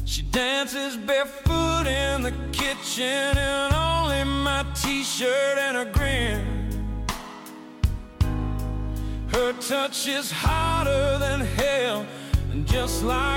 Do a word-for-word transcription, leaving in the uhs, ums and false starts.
She dances barefoot in the kitchen in only my t-shirt and a grin. Her touch is hotter than hell, and just like